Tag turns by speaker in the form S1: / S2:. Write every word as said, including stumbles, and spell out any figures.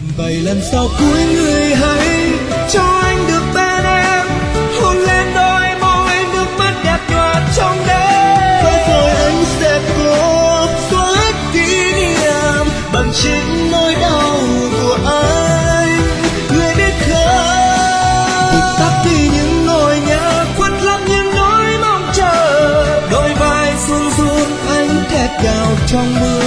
S1: Vậy lần sau cuối người hãy cho anh được bên em, hôn lên đôi môi nước mắt đẹp nhòa trong đêm. Và rồi anh sẽ cố xóa hết kỷ niệm bằng chính nỗi đau của anh. Người biết không, vụt tắt đi những nỗi nhớ, khuất lấp những nỗi mong chờ. Đôi vai run run anh thét gào trong mưa.